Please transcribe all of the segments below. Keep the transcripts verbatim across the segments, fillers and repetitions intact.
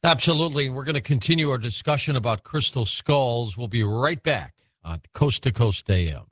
Absolutely. We're going to continue our discussion about crystal skulls. We'll be right back on Coast to Coast A M.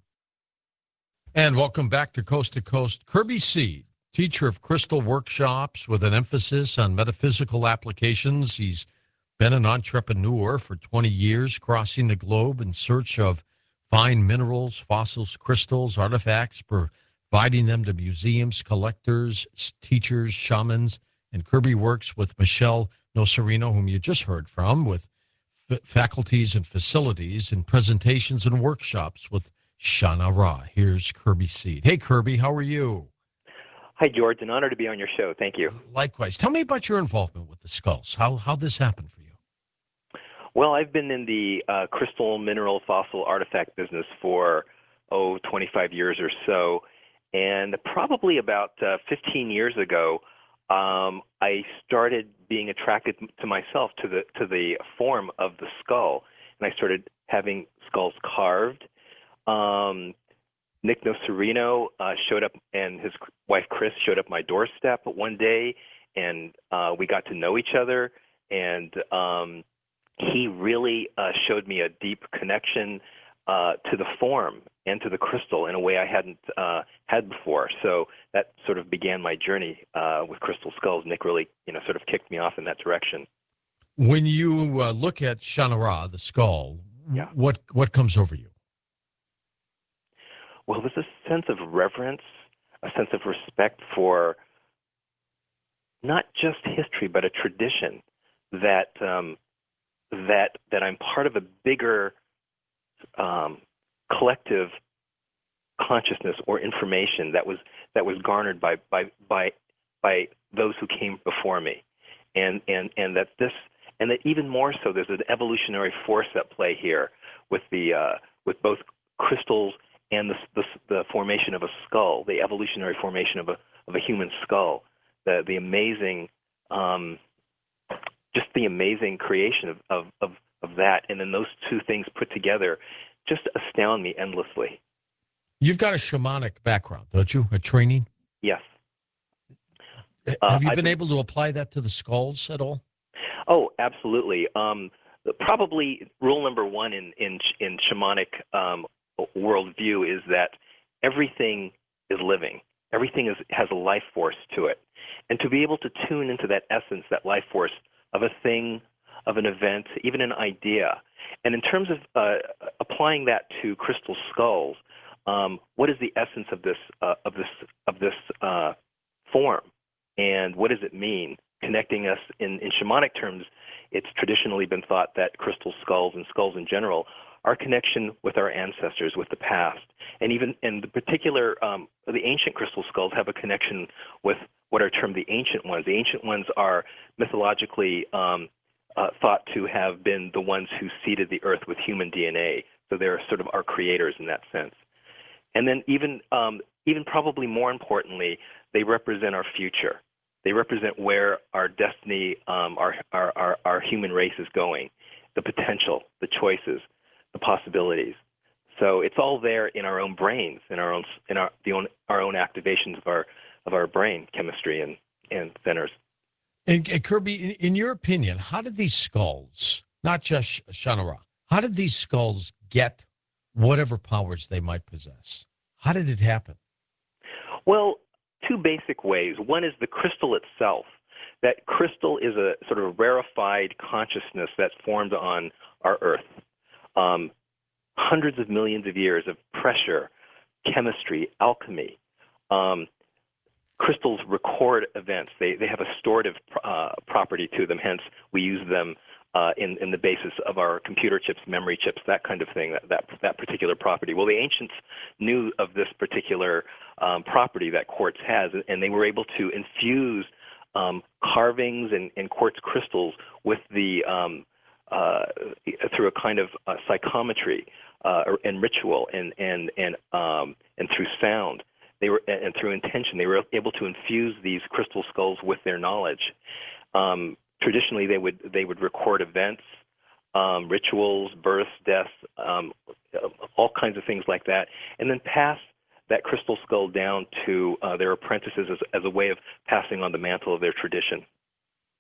And welcome back to Coast to Coast. Kirby Seed, teacher of crystal workshops with an emphasis on metaphysical applications. He's been an entrepreneur for twenty years, crossing the globe in search of fine minerals, fossils, crystals, artifacts, providing them to museums, collectors, teachers, shamans. And Kirby works with Michelle Nocerino, whom you just heard from, with f- faculties and facilities and presentations and workshops with Shana Ra. Here's Kirby Seed. Hey, Kirby, how are you? Hi, George. An honor to be on your show. Thank you. Likewise. Tell me about your involvement with the skulls. How how this happened for you? Well, I've been in the uh, crystal, mineral, fossil, artifact business for, oh, twenty-five years or so. And probably about uh, fifteen years ago, um, I started being attracted to myself, to the to the form of the skull. And I started having skulls carved. Um, Nick Nocerino uh, showed up, and his wife Chris showed up at my doorstep one day, and uh, we got to know each other. And um, he really uh, showed me a deep connection uh, to the form and to the crystal in a way I hadn't uh, had before. So that sort of began my journey uh, with crystal skulls. Nick really, you know, sort of kicked me off in that direction. When you uh, look at Shana Ra, the skull, Yeah. what what comes over you? Well, there's a sense of reverence, a sense of respect for not just history, but a tradition that um, that that I'm part of a bigger um, collective consciousness or information that was that was garnered by by by by those who came before me, and and and that this and that even more so, there's an evolutionary force at play here with the uh, with both crystals and the, the the formation of a skull, the evolutionary formation of a of a human skull, the the amazing, um, just the amazing creation of, of, of, of that, and then those two things put together just astound me endlessly. You've got a shamanic background, don't you? A training? Yes. Have Uh, you I've been been, able to apply that to the skulls at all? oh, absolutely. Um, probably rule number one in in, in shamanic um, worldview is that everything is living. Everything is, has a life force to it. And to be able to tune into that essence, that life force of a thing, of an event, even an idea. And in terms of uh, applying that to crystal skulls, um, what is the essence of this uh, of this of this uh, form, and what does it mean? Connecting us in, in shamanic terms, it's traditionally been thought that crystal skulls and skulls in general our connection with our ancestors, with the past, and even in the particular, um, the ancient crystal skulls have a connection with what are termed the ancient ones. The ancient ones are mythologically um, uh, thought to have been the ones who seeded the earth with human D N A. So they're sort of our creators in that sense. And then even, um, even probably more importantly, they represent our future. They represent where our destiny, um, our, our, our, our human race is going, the potential, the choices, the possibilities. So it's all there in our own brains, in our own in our the own our own activations of our of our brain chemistry and and centers. And, and Kirby, in, in your opinion, how did these skulls, not just Shana Ra, how did these skulls get whatever powers they might possess? How did it happen? Well, two basic ways. One is the crystal itself. That crystal is a sort of rarefied consciousness that's formed on our Earth. Um, hundreds of millions of years of pressure, chemistry, alchemy. Um, crystals record events. They they have a storative uh, property to them. Hence, we use them uh, in in the basis of our computer chips, memory chips, that kind of thing. That that that particular property. Well, the ancients knew of this particular um, property that quartz has, and they were able to infuse um, carvings and, and quartz crystals with the um, uh, through a kind of uh, psychometry uh, and ritual and and and um, and through sound. They were, and through intention, they were able to infuse these crystal skulls with their knowledge. Um, traditionally, they would they would record events, um, rituals, births, deaths, um, all kinds of things like that, and then pass that crystal skull down to uh, their apprentices as, as a way of passing on the mantle of their tradition.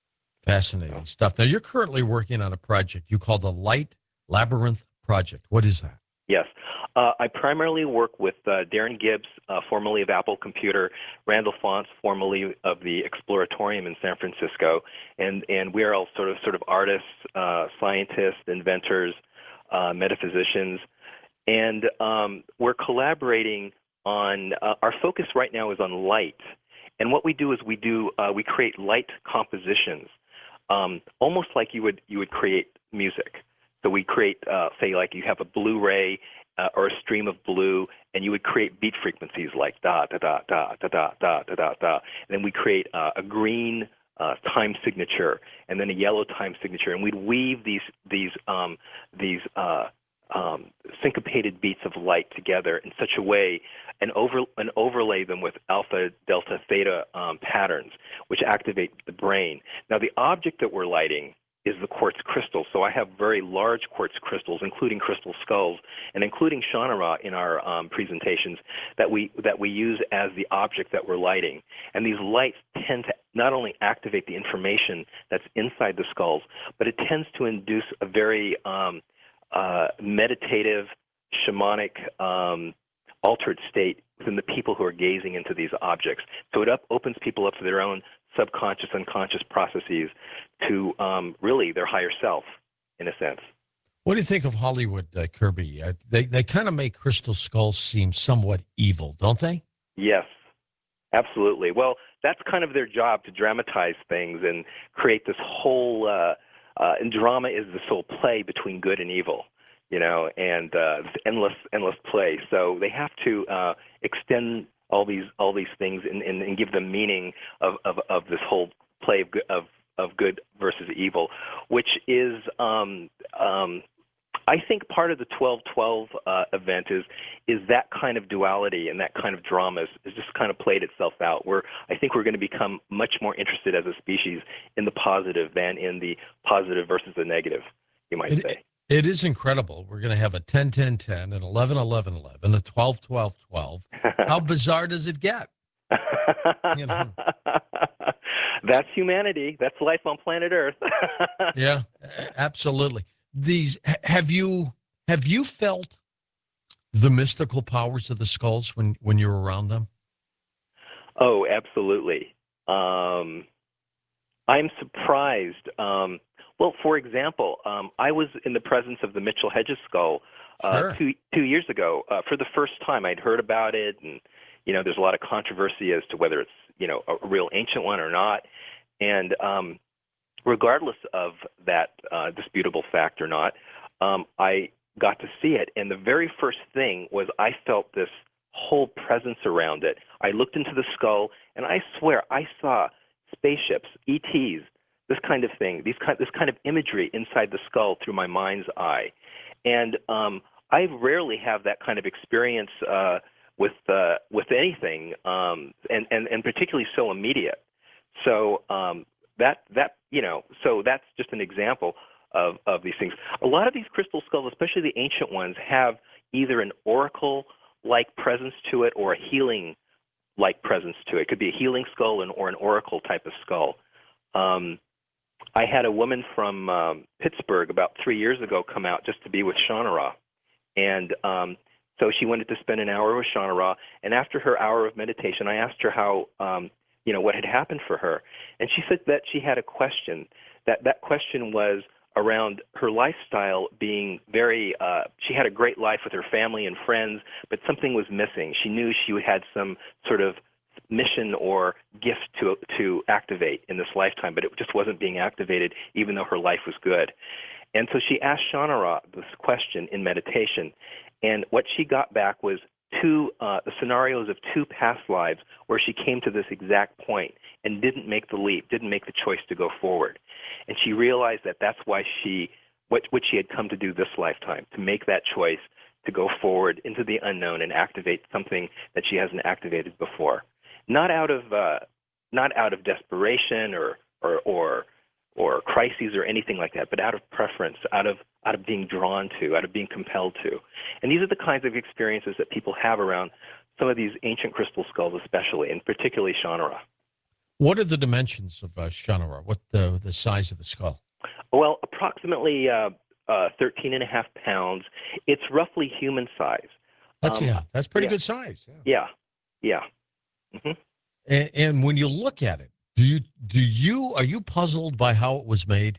Fascinating stuff. Now, you're currently working on a project you call the Light Labyrinth Project. What is that? Yes. Uh, I primarily work with uh, Darren Gibbs, uh, formerly of Apple Computer, Randall Fonts, formerly of the Exploratorium in San Francisco, and, and we are all sort of sort of artists, uh, scientists, inventors, uh, metaphysicians, and um, we're collaborating on, uh, our focus right now is on light. And what we do is we do, uh, we create light compositions, um, almost like you would, you would create music. So we create, uh, say, like you have a Blu-ray uh, or a stream of blue, and you would create beat frequencies like da da da da da da da da da da. And then we create uh, a green uh, time signature, and then a yellow time signature, and we'd weave these these um, these uh, um, syncopated beats of light together in such a way, and over and overlay them with alpha, delta, theta um, patterns, which activate the brain. Now, the object that we're lighting is the quartz crystal. So I have very large quartz crystals, including crystal skulls, and including Shannara in our um, presentations that we that we use as the object that we're lighting. And these lights tend to not only activate the information that's inside the skulls, but it tends to induce a very um, uh, meditative, shamanic, um, altered state within the people who are gazing into these objects. So it up, opens people up to their own subconscious, unconscious processes to um, really their higher self, in a sense. What do you think of Hollywood, uh, Kirby? Uh, they they kind of make crystal skulls seem somewhat evil, don't they? Yes, absolutely. Well, that's kind of their job, to dramatize things and create this whole, uh, uh, and drama is this whole play between good and evil, you know, and uh, endless, endless play. So they have to uh, extend all these all these things and, and, and give them meaning of, of, of this whole play of good, of, of good versus evil, which is, um, um, I think, part of the twelve twelve uh, event is is that kind of duality and that kind of drama is, is just kind of played itself out. Where I think we're going to become much more interested as a species in the positive than in the positive versus the negative, you might It, say. It is incredible. We're going to have a ten ten ten, an eleven eleven eleven, a twelve twelve twelve. How bizarre does it get? You know? That's humanity. That's life on planet Earth. Yeah, absolutely. These have you have you felt the mystical powers of the skulls when, when you're around them? Oh, absolutely. Um, I'm surprised. Um, well, for example, um, I was in the presence of the Mitchell Hedges skull uh, Sure. two two years ago uh, for the first time. I'd heard about it, and you know, there's a lot of controversy as to whether it's you know a real ancient one or not. And um, regardless of that uh, disputable fact or not, um, I got to see it. And the very first thing was I felt this whole presence around it. I looked into the skull, and I swear I saw spaceships, E Ts, this kind of thing, these kind, this kind of imagery inside the skull through my mind's eye. And um, I rarely have that kind of experience uh, with uh, with anything, um, and, and, and particularly so immediate. So um, that that you know, so that's just an example of, of these things. A lot of these crystal skulls, especially the ancient ones, have either an oracle-like presence to it or a healing-like presence to it. It could be a healing skull and, or an oracle type of skull. Um, I had a woman from um, Pittsburgh about three years ago come out just to be with Shannara, and um, so she wanted to spend an hour with Shannara. And after her hour of meditation, I asked her how, um, you know, what had happened for her, and she said that she had a question. That that question was around her lifestyle being very. Uh, she had a great life with her family and friends, but something was missing. She knew she had some sort of mission or gift to to activate in this lifetime, but it just wasn't being activated, even though her life was good. And so she asked Shannara this question in meditation, and what she got back was two uh, the scenarios of two past lives where she came to this exact point and didn't make the leap, didn't make the choice to go forward. And she realized that that's why she what what she had come to do this lifetime, to make that choice to go forward into the unknown and activate something that she hasn't activated before. Not out of uh, not out of desperation or or or or crises or anything like that, but out of preference, out of out of being drawn to, out of being compelled to. And these are the kinds of experiences that people have around some of these ancient crystal skulls, especially, and particularly Shannara. What are the dimensions of uh, Shannara? What the the size of the skull? Well, approximately uh, uh, thirteen and a half pounds. It's roughly human size. That's Um, yeah, that's pretty yeah, good size. Yeah. yeah, yeah. hmm And, and when you look at it, do you do you are you puzzled by how it was made?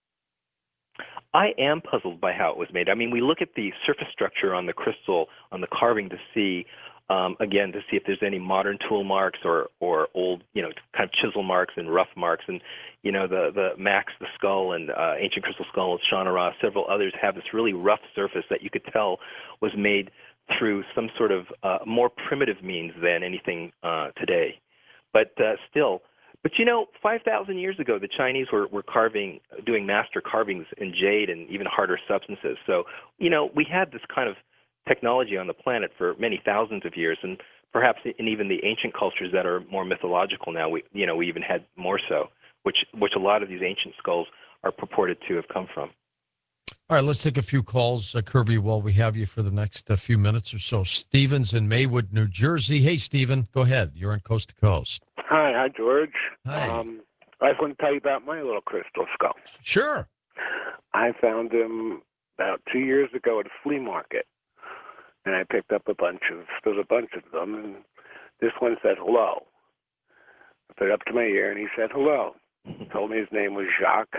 I am puzzled by how it was made. I mean, we look at the surface structure on the crystal, on the carving, to see, um, again, to see if there's any modern tool marks or, or old, you know, kind of chisel marks and rough marks. And, you know, the, the Max, the skull, and uh, Ancient Crystal Skull with Shannara, several others have this really rough surface that you could tell was made through some sort of uh, more primitive means than anything uh, today. But uh, still, but you know, five thousand years ago, the Chinese were, were carving, doing master carvings in jade and even harder substances. So, you know, we had this kind of technology on the planet for many thousands of years, and perhaps in even the ancient cultures that are more mythological now, we, you know, we even had more so, which, which a lot of these ancient skulls are purported to have come from. All right, let's take a few calls, uh, Kirby, while we have you for the next uh, few minutes or so. Steven's in Maywood, New Jersey. Hey, Steven, go ahead. You're on Coast to Coast. Hi, hi, George. Hi. Um, I just want to tell you about my little crystal skull. Sure. I found him about two years ago at a flea market, and I picked up a bunch of, there's a bunch of them, and this one said hello. I put it up to my ear, and he said hello. Told me his name was Jacques,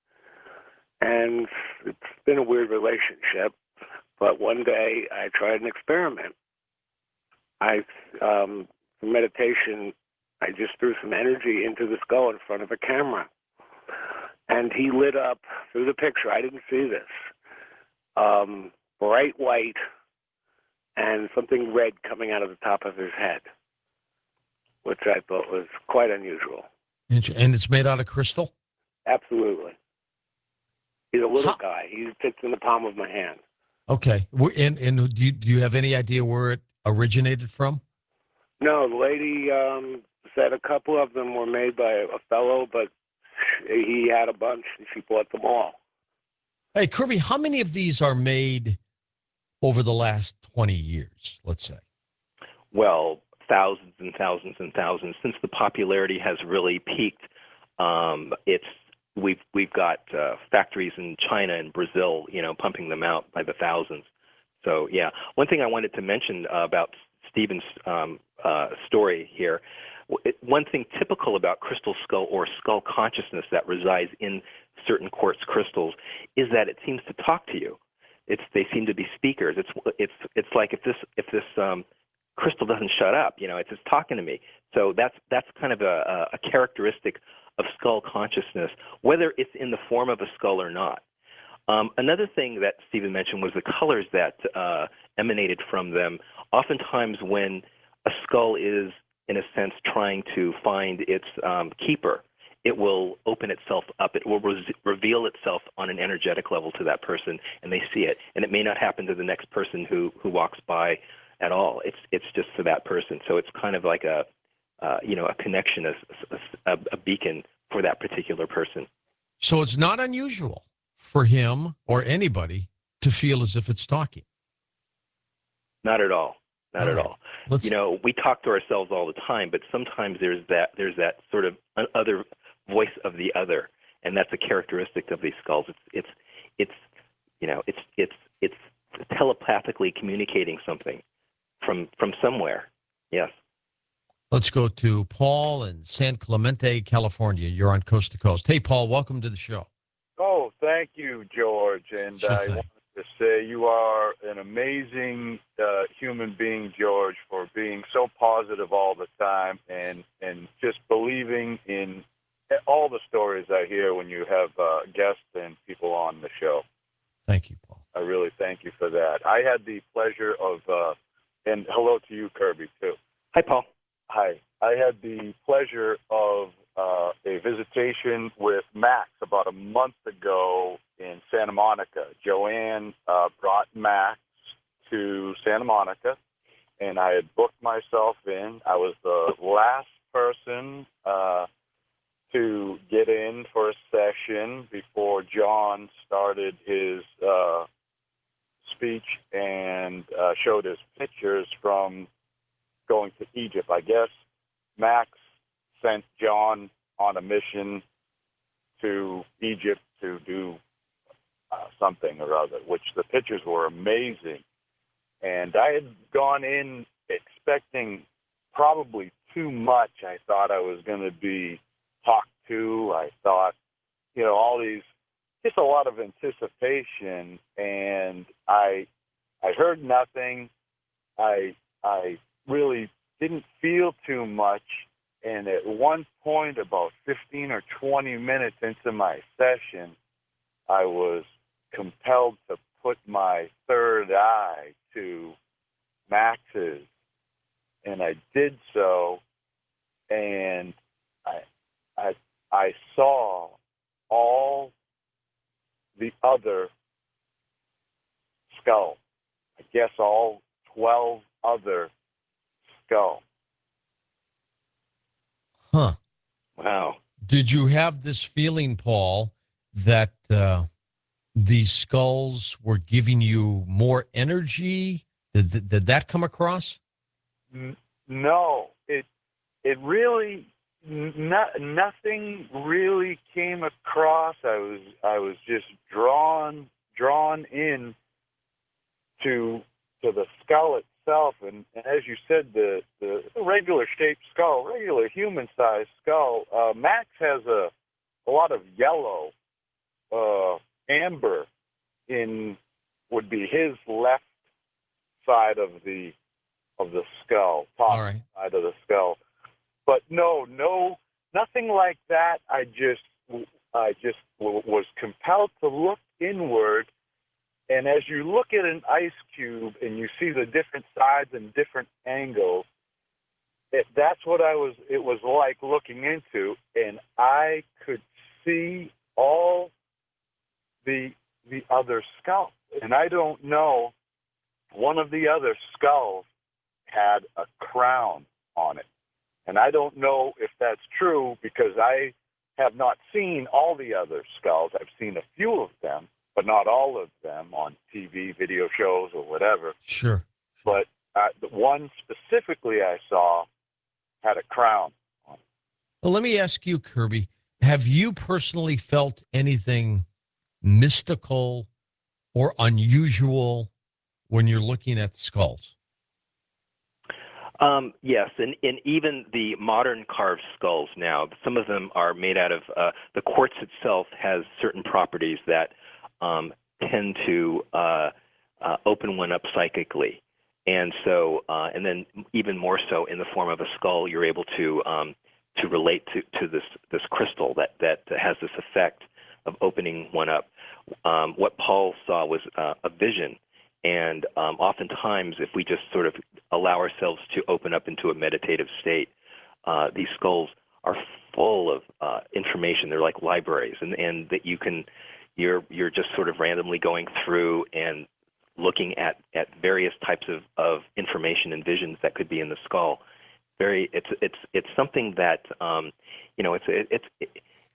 and it's been a weird relationship, but one day I tried an experiment. I, um, for meditation, I just threw some energy into the skull in front of a camera. And he lit up through the picture. I didn't see this. Um, bright white and something red coming out of the top of his head, which I thought was quite unusual. And it's made out of crystal? Absolutely. He's a little How? guy. He fits in the palm of my hand. Okay. And, and do, you, do you have any idea where it originated from? No, the lady um, said a couple of them were made by a fellow, but he had a bunch and she bought them all. Hey, Kirby, how many of these are made over the last twenty years, let's say? Well, thousands and thousands and thousands. Since the popularity has really peaked, um, it's we've we've got uh, factories in China and Brazil, you know, pumping them out by the thousands. So yeah, one thing I wanted to mention uh, about Stephen's um, uh, story here. One thing typical about crystal skull or skull consciousness that resides in certain quartz crystals is that it seems to talk to you. It's they seem to be speakers. It's it's it's like if this if this um, crystal doesn't shut up, you know, it's just talking to me. So that's that's kind of a, a characteristic of skull consciousness, whether it's in the form of a skull or not. Um, another thing that Stephen mentioned was the colors that uh, emanated from them. Oftentimes, when a skull is in a sense, trying to find its um, keeper, it will open itself up. It will re- reveal itself on an energetic level to that person, and they see it. And it may not happen to the next person who, who walks by at all. It's it's just for that person. So it's kind of like a uh, you know a connection, a, a, a beacon for that particular person. So it's not unusual for him or anybody to feel as if it's talking. Not at all. Not all at right. all. Let's... You know, we talk to ourselves all the time, but sometimes there's that there's that sort of other voice of the other, and that's a characteristic of these skulls. It's it's it's you know it's it's it's telepathically communicating something from from somewhere. Yes. Let's go to Paul in San Clemente, California. You're on Coast to Coast. Hey, Paul, welcome to the show. Oh, thank you, George. And Sure I thing. wanted to say you are an amazing uh, human being, George, for being so positive all the time and, and just believing in all the stories I hear when you have uh, guests and people on the show. Thank you, Paul. I really thank you for that. I had the pleasure of, uh, and hello to you, Kirby, too. Hi, Paul. Hi. I had the pleasure of uh, a visitation with Max about a month ago in Santa Monica. Joanne uh, brought Max to Santa Monica, and I had booked myself in. I was the last person uh, to get in for a session before John started his uh, speech and uh, showed his pictures from going to Egypt. I guess Max sent John on a mission to Egypt to do uh, something or other, which the pictures were amazing. And I had gone in expecting probably too much. I thought I was going to be talked to. I thought, you know, all these, just a lot of anticipation. And I, I heard nothing. I, I really didn't feel too much. And at one point, about fifteen or twenty minutes into my session, I was compelled to put my third eye to Max's. And I did so, and I, I, I saw all the other skulls. I guess all twelve other skulls. Huh. Wow. Did you have this feeling, Paul, that uh, these skulls were giving you more energy? Did, did, did that come across? No, it it really not, nothing really came across. I was I was just drawn drawn in to to the skull itself, and, and as you said, the, the regular shaped skull, regular human sized skull. Uh, Max has a a lot of yellow, uh, amber in would be his left side of the of the skull, top All right. side of the skull. But no, no, nothing like that. I just, I just w- was compelled to look inward. And as you look at an ice cube and you see the different sides and different angles, it, that's what I was. It was like looking into, and I could see all the the other skulls. And I don't know. One of the other skulls had a crown on it. And I don't know if that's true because I have not seen all the other skulls. I've seen a few of them, but not all of them on T V, video shows, or whatever. Sure. But uh, the one specifically I saw had a crown on it. Well, let me ask you, Kirby, have you personally felt anything mystical or unusual when you're looking at the skulls? Um, yes, and, and even the modern carved skulls now, some of them are made out of, uh, the quartz itself has certain properties that um, tend to uh, uh, open one up psychically. And so, uh, and then even more so in the form of a skull, you're able to um, to relate to, to this, this crystal that, that has this effect of opening one up. Um, what Paul saw was uh, a vision. And um, oftentimes, if we just sort of allow ourselves to open up into a meditative state, uh, these skulls are full of uh, information. They're like libraries, and, and that you can, you're you're just sort of randomly going through and looking at, at various types of, of information and visions that could be in the skull. Very, it's it's it's something that um, you know, it's it's. It,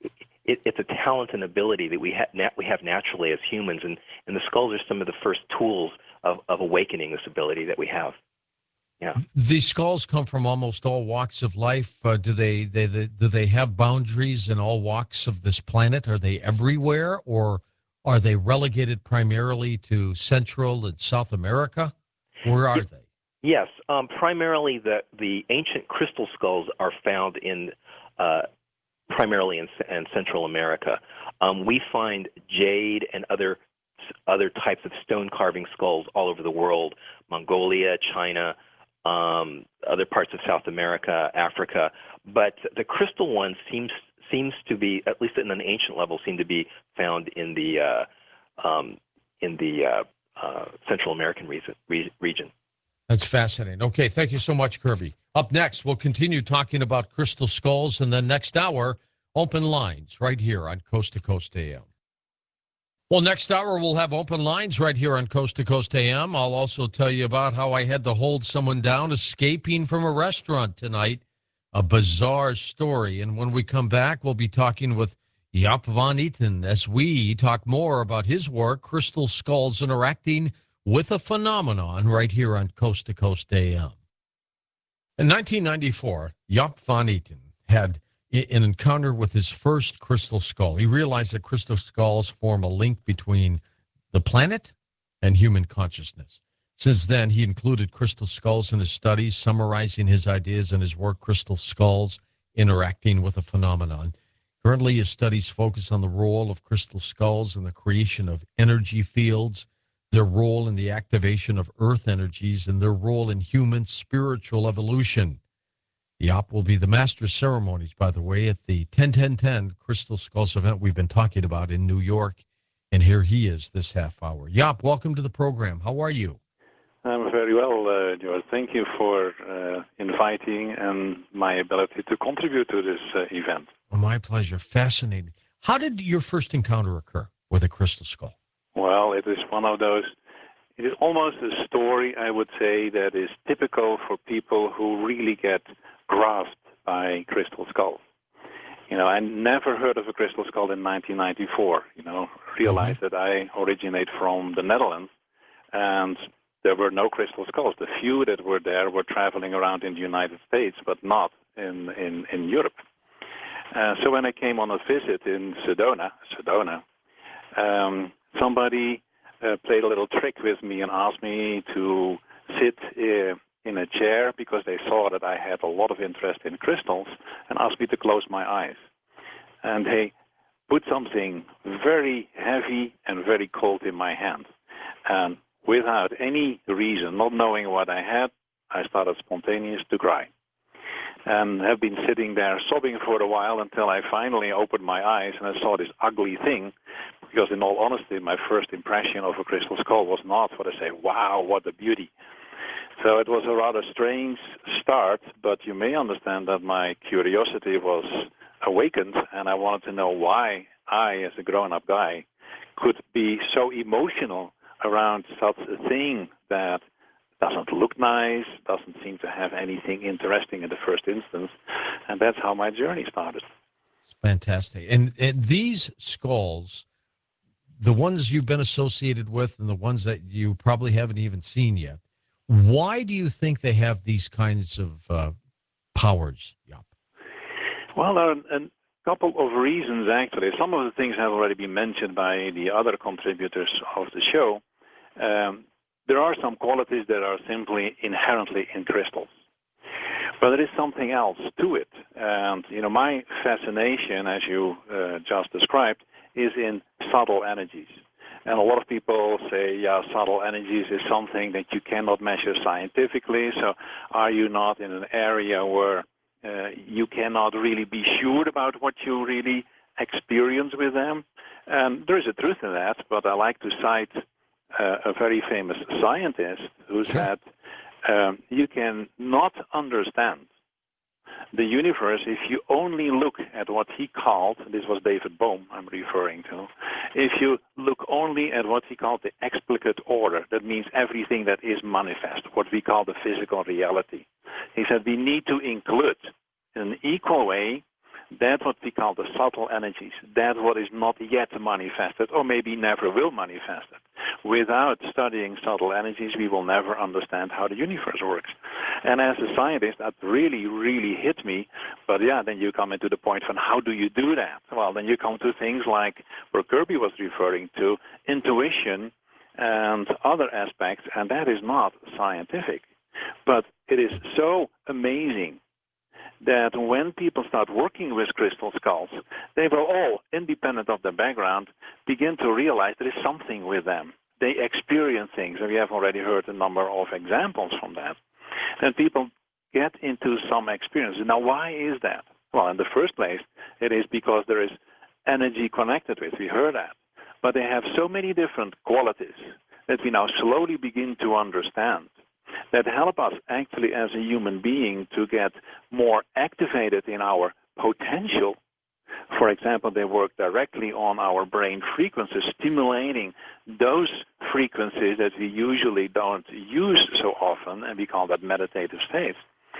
It, it's a talent and ability that we, ha- nat- we have naturally as humans, and, and the skulls are some of the first tools of, of awakening this ability that we have. Yeah. These skulls come from almost all walks of life. Uh, do they, they, they do they have boundaries in all walks of this planet? Are they everywhere, or are they relegated primarily to Central and South America? Where are they? Yes, um, primarily the the ancient crystal skulls are found in. Uh, primarily in, in Central America. Um, we find jade and other other types of stone carving skulls all over the world, Mongolia, China, um, other parts of South America, Africa. But the crystal one seems seems to be, at least in an ancient level, seem to be found in the uh, um, in the uh, uh, Central American region. region. That's fascinating. Okay, thank you so much, Kirby. Up next, we'll continue talking about crystal skulls, and then next hour, open lines right here on Coast to Coast A M. Well, next hour, we'll have open lines right here on Coast to Coast A M. I'll also tell you about how I had to hold someone down escaping from a restaurant tonight, a bizarre story. And when we come back, we'll be talking with Jaap van Eaton as we talk more about his work, Crystal Skulls Interacting with a Phenomenon, right here on Coast to Coast A M. In nineteen ninety-four, Jaap van Eaton had an encounter with his first crystal skull. He realized that crystal skulls form a link between the planet and human consciousness. Since then, he included crystal skulls in his studies, summarizing his ideas in his work, Crystal Skulls Interacting with a Phenomenon. Currently, his studies focus on the role of crystal skulls in the creation of energy fields, their role in the activation of earth energies, and their role in human spiritual evolution. Jaap will be the master of ceremonies, by the way, at the ten ten ten Crystal Skulls event we've been talking about in New York. And here he is this half hour. Jaap, welcome to the program. How are you? I'm very well, uh, George. Thank you for uh, inviting and my ability to contribute to this uh, event. Oh, my pleasure. Fascinating. How did your first encounter occur with a crystal skull? Well, it is one of those, it is almost a story, I would say, that is typical for people who really get grasped by crystal skulls. You know, I never heard of a crystal skull in nineteen ninety-four, you know, realized mm-hmm. that I originate from the Netherlands, and there were no crystal skulls. The few that were there were traveling around in the United States, but not in, in, in Europe. Uh, so when I came on a visit in Sedona, Sedona, um, somebody uh, played a little trick with me and asked me to sit uh, in a chair because they saw that I had a lot of interest in crystals and asked me to close my eyes. And they put something very heavy and very cold in my hand. And without any reason, not knowing what I had, I started spontaneous to cry. And have been sitting there sobbing for a while until I finally opened my eyes and I saw this ugly thing. Because in all honesty, my first impression of a crystal skull was not what I say, wow, what a beauty. So it was a rather strange start, but you may understand that my curiosity was awakened, and I wanted to know why I, as a grown-up guy, could be so emotional around such a thing that doesn't look nice, doesn't seem to have anything interesting in the first instance, and that's how my journey started. It's fantastic. And, and these skulls, the ones you've been associated with and the ones that you probably haven't even seen yet, why do you think they have these kinds of uh, powers, Jaap? Well, there are a couple of reasons, actually. Some of the things have already been mentioned by the other contributors of the show. Um, there are some qualities that are simply inherently in crystals. But there is something else to it. And, you know, my fascination, as you uh, just described, is in subtle energies. And a lot of people say, yeah, subtle energies is something that you cannot measure scientifically. So are you not in an area where uh, you cannot really be sure about what you really experience with them? And there is a truth in that, but I like to cite uh, a very famous scientist who said, um, you can not understand the universe if you only look at what he called, this was David Bohm I'm referring to, if you look only at what he called the explicate order, that means everything that is manifest, what we call the physical reality. He said we need to include in an equal way that what we call the subtle energies, that what is not yet manifested or maybe never will manifest it. Without studying subtle energies, we will never understand how the universe works. And as a scientist, that really, really hit me. But yeah, then you come into the point from how do you do that? Well, then you come to things like what Kirby was referring to, intuition and other aspects, and that is not scientific. But it is so amazing that when people start working with crystal skulls, they will all, independent of their background, begin to realize there is something with them. They experience things, and we have already heard a number of examples from that. And people get into some experience. Now, why is that? Well, in the first place, it is because there is energy connected with. We heard that. But they have so many different qualities that we now slowly begin to understand that help us actually as a human being to get more activated in our potential. For example, they work directly on our brain frequencies, stimulating those frequencies that we usually don't use so often, and we call that meditative states.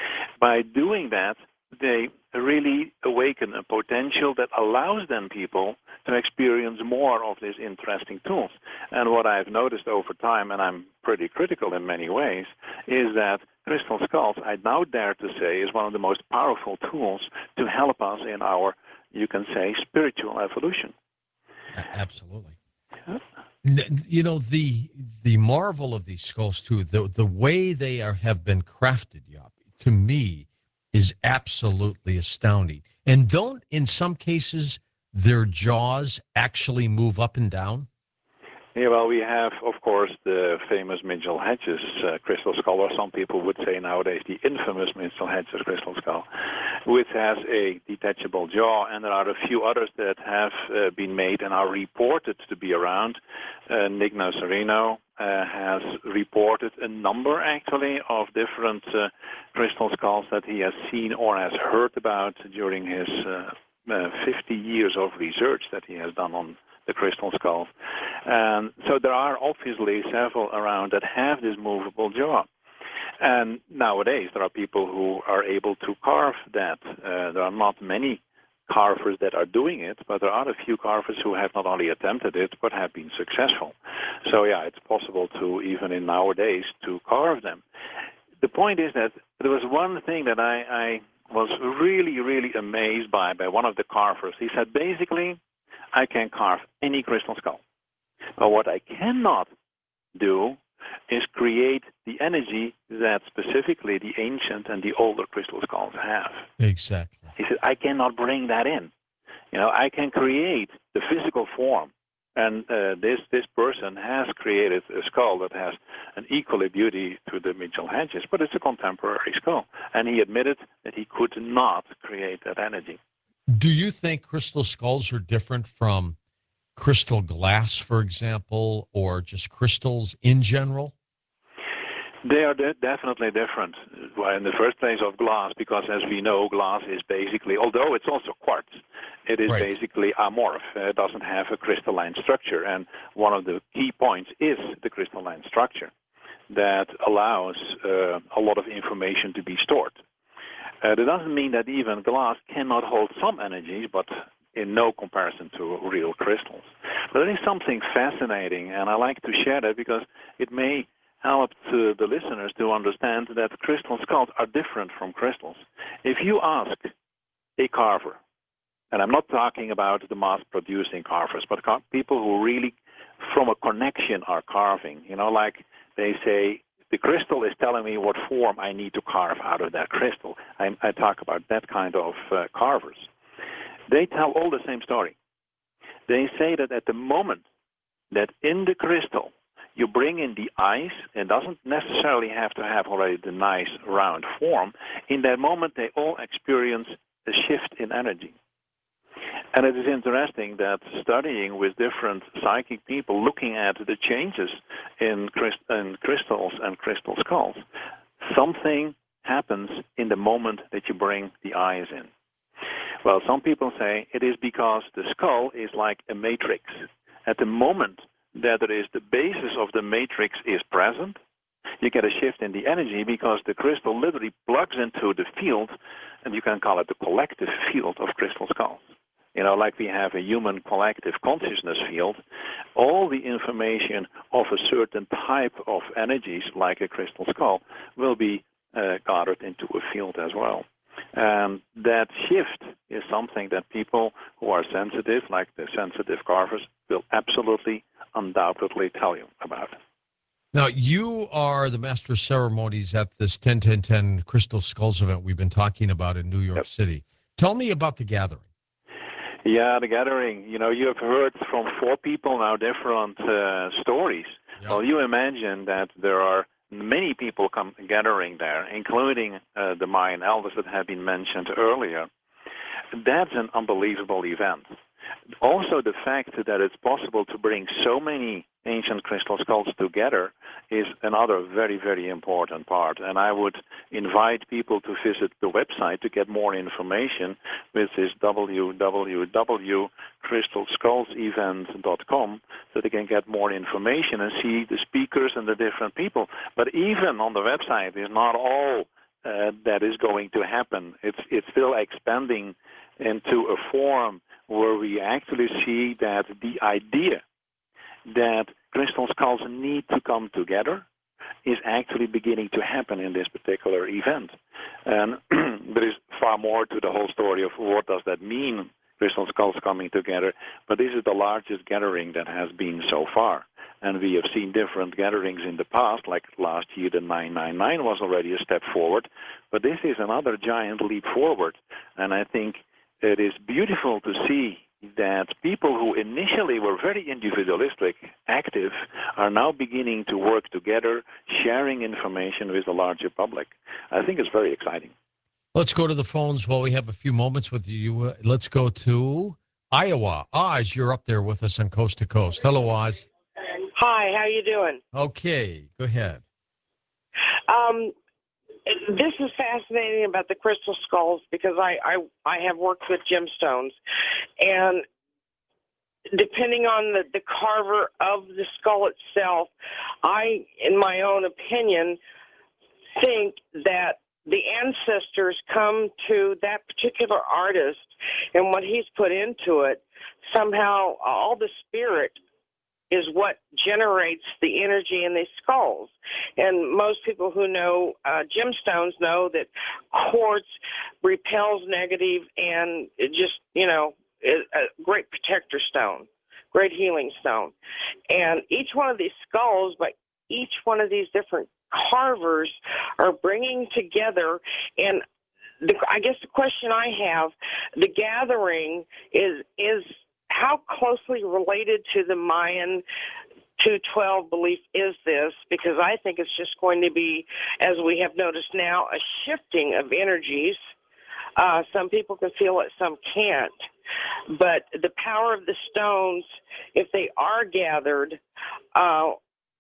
By doing that, they really awaken a potential that allows then people to experience more of these interesting tools. And what I've noticed over time, and I'm pretty critical in many ways, is that crystal skulls, I now dare to say, is one of the most powerful tools to help us in our, you can say, spiritual evolution. Absolutely. You know, the the marvel of these skulls, too, the, the way they are have been crafted, Jaap, to me, is absolutely astounding. And don't, in some cases, their jaws actually move up and down? Yeah, well, we have, of course, the famous Mitchell Hedges uh, crystal skull, or some people would say nowadays the infamous Mitchell Hedges crystal skull, which has a detachable jaw, and there are a few others that have uh, been made and are reported to be around. Uh, Nick Nocerino uh, has reported a number, actually, of different uh, crystal skulls that he has seen or has heard about during his uh, uh, fifty years of research that he has done on the crystal skulls. And so there are obviously several around that have this movable jaw. And nowadays there are people who are able to carve that. Uh, there are not many carvers that are doing it, but there are a few carvers who have not only attempted it, but have been successful. So yeah, it's possible to, even in nowadays, to carve them. The point is that there was one thing that I, I was really, really amazed by, by one of the carvers. He said, basically, I can carve any crystal skull. But what I cannot do is create the energy that specifically the ancient and the older crystal skulls have. Exactly. He said, I cannot bring that in. You know, I can create the physical form. And uh, this this person has created a skull that has an equally beauty to the Mitchell Hedges, but it's a contemporary skull. And he admitted that he could not create that energy. Do you think crystal skulls are different from crystal glass, for example, or just crystals in general? They are de- definitely different. Well, in the first place of glass, because as we know, glass is basically, although it's also quartz, it is right. basically amorph. It doesn't have a crystalline structure. And one of the key points is the crystalline structure that allows uh, a lot of information to be stored. Uh, that doesn't mean that even glass cannot hold some energies, but in no comparison to real crystals. But there is something fascinating, and I like to share that because it may help to the listeners to understand that crystal skulls are different from crystals. If you ask a carver, and I'm not talking about the mass-producing carvers, but car- people who really, from a connection, are carving, you know, like they say, the crystal is telling me what form I need to carve out of that crystal. I, I talk about that kind of uh, carvers. They tell all the same story. They say that at the moment that in the crystal you bring in the ice, it doesn't necessarily have to have already the nice round form. In that moment, they all experience a shift in energy. And it is interesting that studying with different psychic people, looking at the changes in, crystal, in crystals and crystal skulls, something happens in the moment that you bring the eyes in. Well, some people say it is because the skull is like a matrix. At the moment that there is the basis of the matrix is present, you get a shift in the energy because the crystal literally plugs into the field, and you can call it the collective field of crystal skulls. You know, like we have a human collective consciousness field, all the information of a certain type of energies, like a crystal skull, will be uh, gathered into a field as well. And that shift is something that people who are sensitive, like the sensitive carvers, will absolutely, undoubtedly tell you about. Now, you are the master of ceremonies at this ten ten ten Crystal Skulls event we've been talking about in New York Yep. City. Tell me about the gathering. Yeah, the gathering. You know, you have heard from four people now different uh, stories. Yeah. Well, you imagine that there are many people come gathering there, including uh, the Mayan elders that have been mentioned earlier. That's an unbelievable event. Also, the fact that it's possible to bring so many ancient crystal skulls together is another very, very important part. And I would invite people to visit the website to get more information, which is w w w dot crystal skulls event dot com, so they can get more information and see the speakers and the different people. But even on the website is not all uh, that is going to happen. It's, it's still expanding into a form where we actually see that the idea that crystal skulls need to come together is actually beginning to happen in this particular event. And there is far more to the whole story of what does that mean, crystal skulls coming together, but this is the largest gathering that has been so far. And we have seen different gatherings in the past, like last year the nine nine nine was already a step forward, but this is another giant leap forward. And I think it is beautiful to see that people who initially were very individualistic, active, are now beginning to work together, sharing information with the larger public. I think it's very exciting. Let's go to the phones while we have a few moments with you. Uh, let's go to Iowa. Oz, you're up there with us on Coast to Coast. Hello, Oz. Hi, how you doing? Okay, go ahead. Um, this is fascinating about the crystal skulls because I, I, I have worked with gemstones, and depending on the, the carver of the skull itself, I, in my own opinion, think that the ancestors come to that particular artist and what he's put into it. Somehow all the spirit is what generates the energy in these skulls. And most people who know uh, gemstones know that quartz repels negative and it just, you know, is a great protector stone, great healing stone. And each one of these skulls, by each one of these different carvers, are bringing together. And the, I guess the question I have, the gathering is is how closely related to the Mayan two twelve belief is this? Because I think it's just going to be, as we have noticed now, a shifting of energies. Uh, some people can feel it, some can't. But the power of the stones, if they are gathered, uh,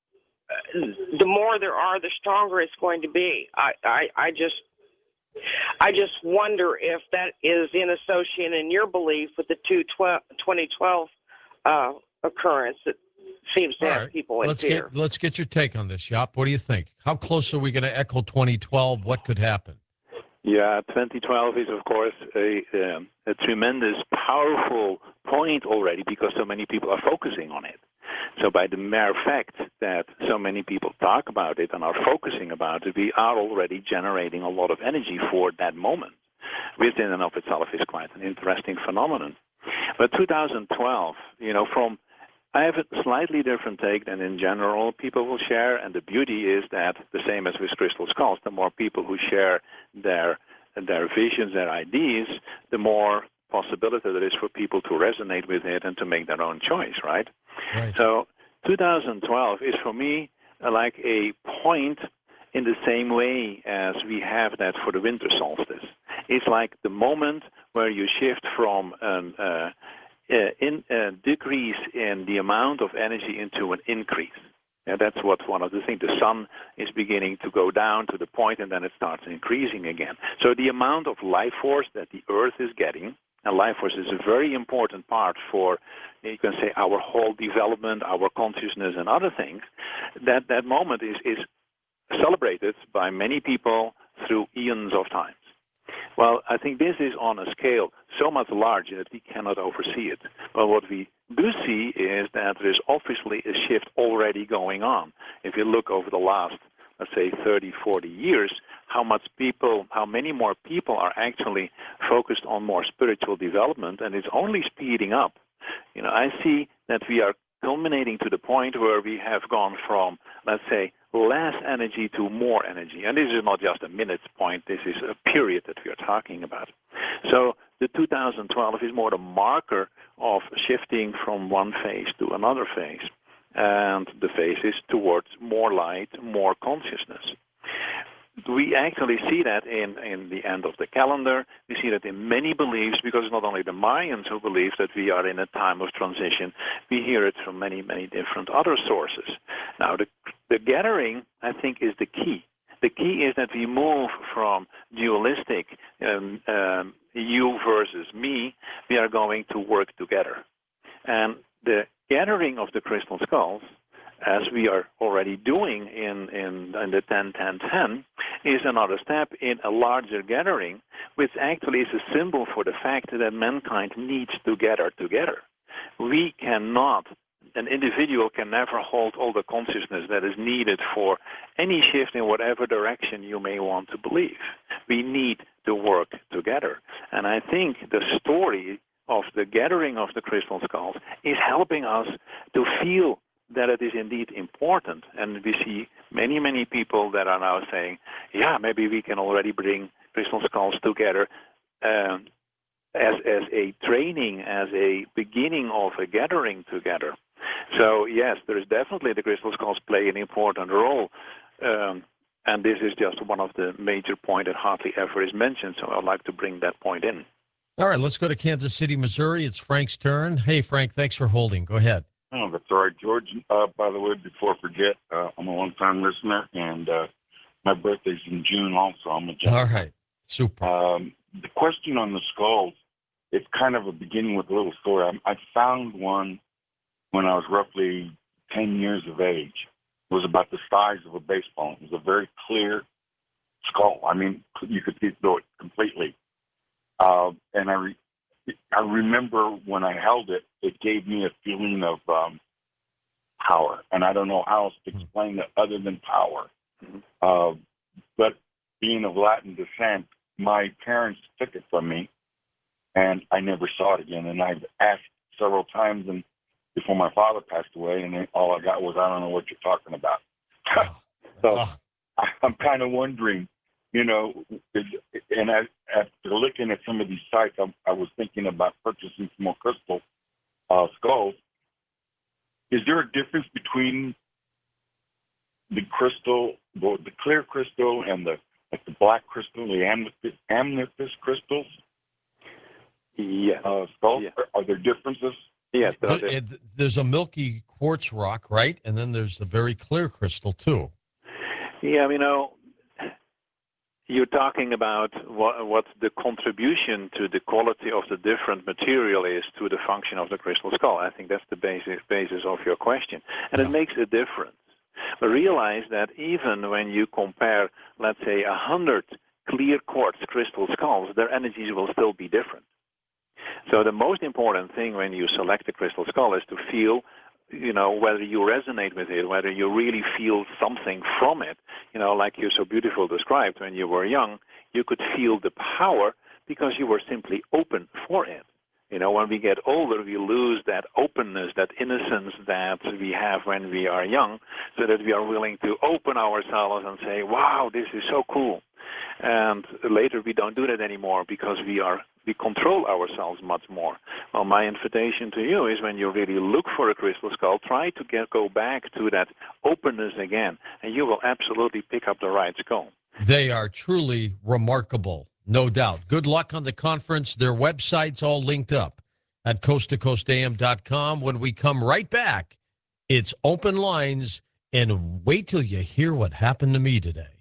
the more there are, the stronger it's going to be. I, I, I just I just wonder if that is in association in your belief with the two twenty twelve uh, occurrence that seems to All have right. people in let's fear. Get, let's get your take on this, Jaap. What do you think? How close are we going to echo twenty twelve? What could happen? Yeah, twenty twelve is, of course, a, um, a tremendous, powerful point already because so many people are focusing on it. So by the mere fact that so many people talk about it and are focusing about it, we are already generating a lot of energy for that moment, which in and of itself is quite an interesting phenomenon. But two thousand twelve, you know, from I have a slightly different take than in general people will share, and the beauty is that the same as with crystal skulls, the more people who share their their visions, their ideas, the more possibility there is for people to resonate with it and to make their own choice, right? Right. So two thousand twelve is for me uh, like a point in the same way as we have that for the winter solstice. It's like the moment where you shift from an uh, uh, in, uh, decrease in the amount of energy into an increase. Yeah, that's what one of the things. The sun is beginning to go down to the point, and then it starts increasing again. So the amount of life force that the Earth is getting, and life force is a very important part for, you can say, our whole development, our consciousness, and other things. That that moment is is celebrated by many people through eons of times. Well, I think this is on a scale so much larger that we cannot oversee it. But what we do see is that there's obviously a shift already going on. If you look over the last, let's say, thirty, forty years, how much people, how many more people are actually focused on more spiritual development, and it's only speeding up. You know, I see that we are culminating to the point where we have gone from, let's say, less energy to more energy. And this is not just a minute point, this is a period that we are talking about. So the two thousand twelve is more the marker of shifting from one phase to another phase. And the phase is towards more light, more consciousness. We actually see that in, in the end of the calendar. We see that in many beliefs, because it's not only the Mayans who believe that we are in a time of transition. We hear it from many, many different other sources. Now, the, the gathering, I think, is the key. The key is that we move from dualistic um, um, you versus me. We are going to work together. And the gathering of the crystal skulls as we are already doing in, in, in the ten ten ten, is another step in a larger gathering, which actually is a symbol for the fact that mankind needs to gather together. We cannot, an individual can never hold all the consciousness that is needed for any shift in whatever direction you may want to believe. We need to work together. And I think the story of the gathering of the crystal skulls is helping us to feel that it is indeed important. And we see many, many people that are now saying, yeah, maybe we can already bring crystal skulls together um, as, as a training, as a beginning of a gathering together. So, yes, there is definitely the crystal skulls play an important role. Um, and this is just one of the major points that hardly ever is mentioned. So I'd like to bring that point in. All right, let's go to Kansas City, Missouri. It's Frank's turn. Hey, Frank, thanks for holding. Go ahead. Oh, that's all right, George. Uh, by the way, before I forget, uh, I'm a long-time listener, and uh, my birthday's in June also. I'm a Gemini. All right, super. Um, the question on the skulls, it's kind of a beginning with a little story. I, I found one when I was roughly ten years of age. It was about the size of a baseball. It was a very clear skull. I mean, you could see through it completely. Uh, and I, re- I remember when I held it, it gave me a feeling of um, power. And I don't know how else to explain it other than power. Mm-hmm. Uh, but being of Latin descent, my parents took it from me, and I never saw it again. And I've asked several times and before my father passed away, and all I got was, I don't know what you're talking about. So Oh. I, I'm kind of wondering, you know, and I, after looking at some of these sites, I, I was thinking about purchasing some more crystal uh, skulls. Is there a difference between the crystal, the, the clear crystal, and the like the black crystal, the amethyst, amethyst crystals? Yes. Uh, skulls? Yeah. Are, are there differences? Yes. there are Th- it- There's a milky quartz rock, right? And then there's the very clear crystal, too. Yeah, you know, you're talking about what, what the contribution to the quality of the different material is to the function of the crystal skull. I think that's the basis, basis of your question. And Yeah. it makes a difference. But realize that even when you compare, let's say, a hundred clear quartz crystal skulls, their energies will still be different. So the most important thing when you select a crystal skull is to feel, you know, whether you resonate with it, whether you really feel something from it. You know, like you so beautifully described, when you were young, you could feel the power because you were simply open for it. You know, when we get older, we lose that openness, that innocence that we have when we are young, so that we are willing to open ourselves and say, wow, this is so cool. And later we don't do that anymore because we are we control ourselves much more. Well, my invitation to you is when you really look for a crystal skull, try to get go back to that openness again, and you will absolutely pick up the right skull. They are truly remarkable, no doubt. Good luck on the conference. Their website's all linked up at coast to coast a m dot com. When we come right back, it's open lines, and wait till you hear what happened to me today.